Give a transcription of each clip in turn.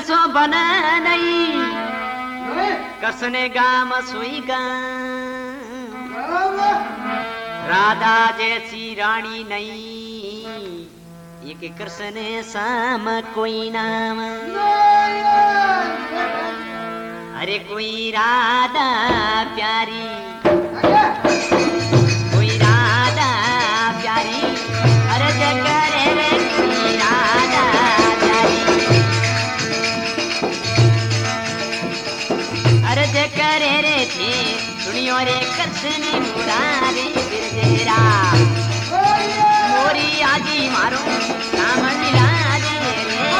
सो बन नहीं कसने गाम सोई गा राधा जैसी रानी नहीं एक कृष्ण साम कोई नाम अरे कोई राधा प्यारी कोई राधा प्यारी अरे जगरे रे कोई राधा प्यारी अरे जगरे रे थे सुनियो रे कृष्ण मुरारे बिरजेरा मोरी आजी मारो नाम मिला दे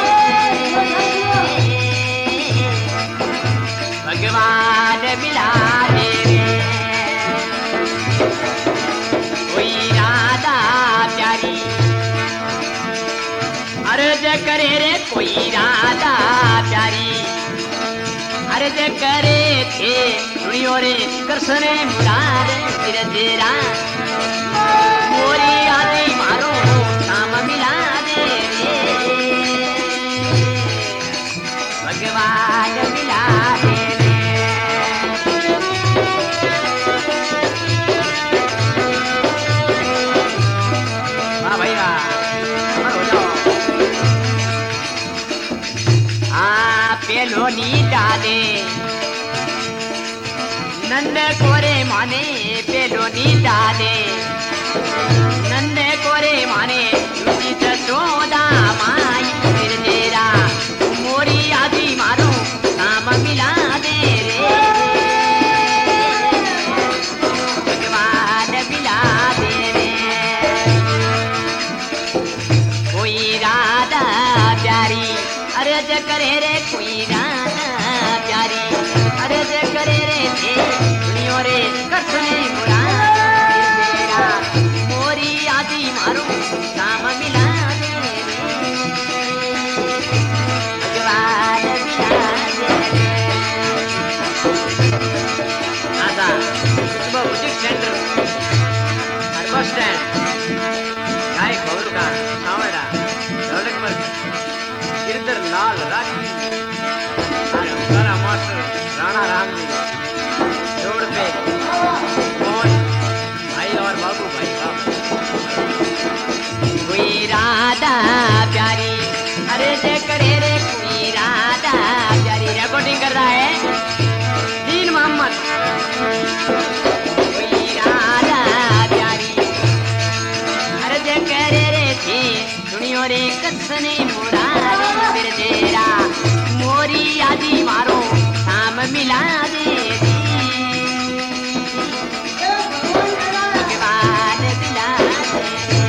भगवान मिला दे कोई राधा प्यारी अर्ज करे रे कोई राधा प्यारी अर्ज करे थे सुनियो रे कृष्ण मुरारे बिरजेरा मोरी आदि मारो नाम मिला दे भगवान मिला दे वाह भाई वाह हो जाओ पेलो नी डाले नंद कोरे माने पेलो नी डाले नंद कोरे माने उचित सोदा माई बिरजेरा मोरी आदि मारो नाम मिला दे रे भगवान मिला दे रे कोई राधा प्यारी अर्ज करे रे कोई राधा प्यारी अर्ज करे रे थे सुनियो रे कृष्ण मुरारी मोरी आदि मारो नाम मिला दे भगवान मिला दे आता सुबह म्यूजिक सेंटर हर बस स्टैंड गाय खबर का सावड़ा दौलत पर गिरधर लाल राखी हमारा मास्टर राणा राम जी रोड पे कौन भाई और बाबू भाई कोई राधा प्यारी अरे जे करे रे कोई राधा प्यारी रिकॉर्डिंग कर रहा है दीन मोहम्मद कोई राधा प्यारी अरे जे करे रे थी सुनियो रे कृष्ण मुरारी बिरजेरा मोरी आदि मारो नाम मिला दे भगवान मिला दे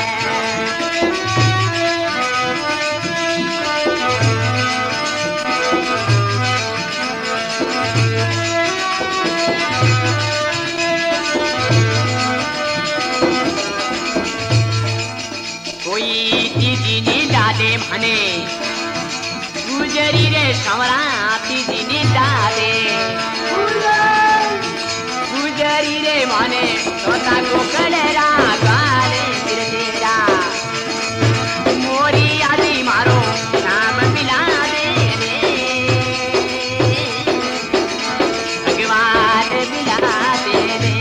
कोई दीदी नी डाले भने गुजरी रे समरा दीदी नी डाले गुजरी रे माने तोता को कलरा गाले बिरजेरा मोरी आदि मारो नाम मिला दे रे भगवान मिला दे रे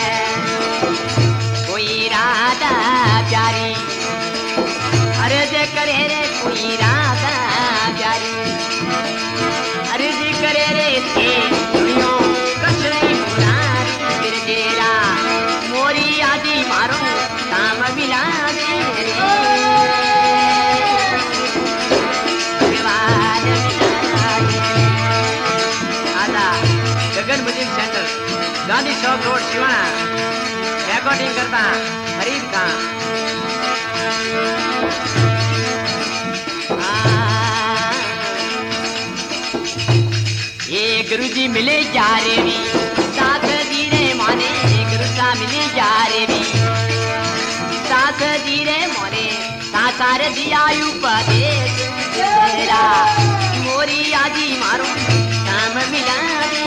कोई राधा प्यारी अर्ज करे रे कोई राधा प्यारी अर्ज करे रे थे सुनियो कृष्ण मुरारी बिरजेरा मोरी आदि मारो नाम मिला दे रे भगवान मिला दे आधा Gagan music centre Gandhi Chowk road Siwana recording करता फरीद खान ये गुरुजी मिले जा रे भी साथ जीरे माने गुरु सा मिले जा रे भी साथ जीरे मोरे सासार दिया उपदेश तेरा मोरी आदि मारो नाम मिला दे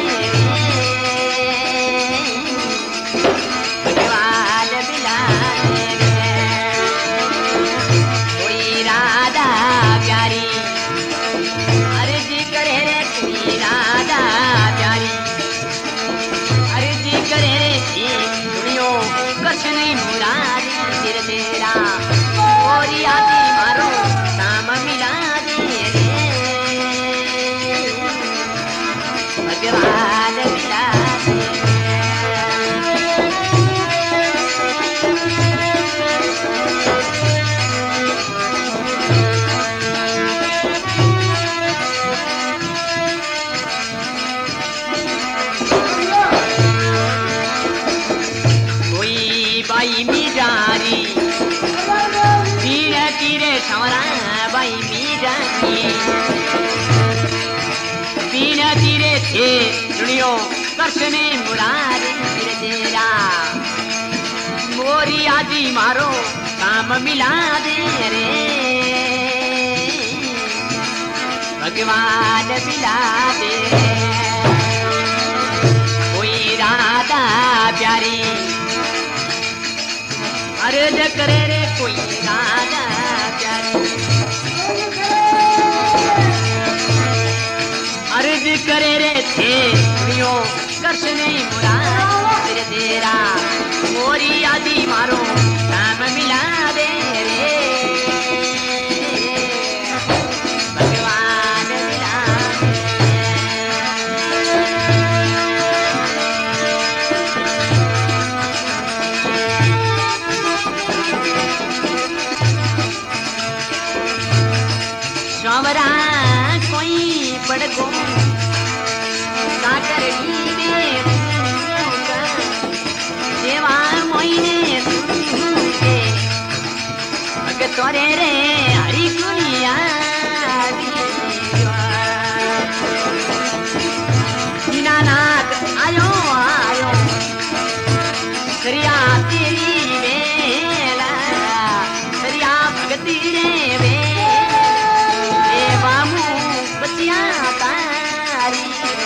भगवान मिला दे कोई राधा प्यारी अर्ज कृष्ण मुरारी रे तेरा मोरी आजी मारो काम मिला दे रे भगवान मिला दे कोई राधा प्यारी अर्ज करे रे कोई राधा प्यारी अर्ज करे रे थे कृष्ण मुरारी रे तेरा मोरी आदि मारो नाम मिला दे रे भगवान मिला सवरा कोई पड़ गो साकर देवा मोइने अग तोरे रे हरी गुनिया दीनानाथ आयो आयो करिया तेरी वेला करिया भगती रे वे बामू बतिया तारी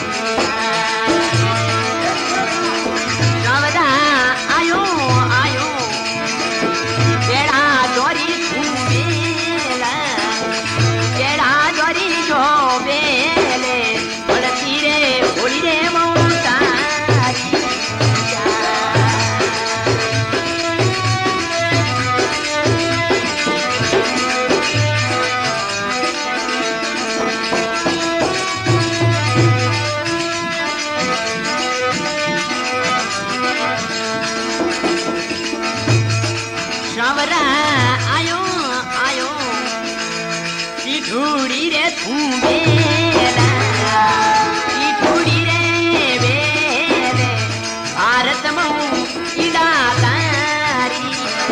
ढूढ़ी रे बेला की ढूढ़ी रे बेले भारत मऊ इड़ा तारी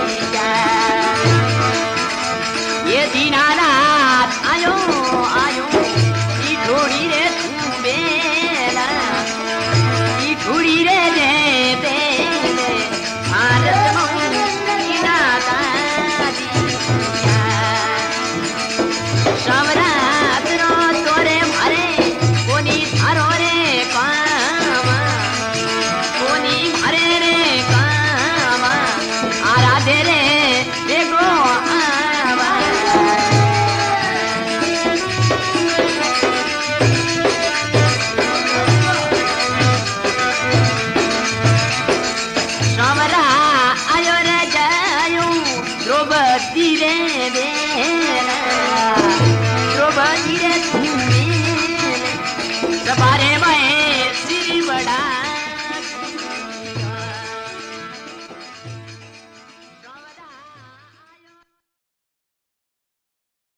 ये दीनानाथ आयो आयो की ढूढ़ी रे बेला की ढूढ़ी रे बेले भारत मऊ इड़ा तारी शवरात्रो तोरे मारे कोनी थारो रे कामा कोनी मारे रे कामा आराधे रे देखो आवा शवरा आयो रे जायो द्रौपदी रे बेला Bye.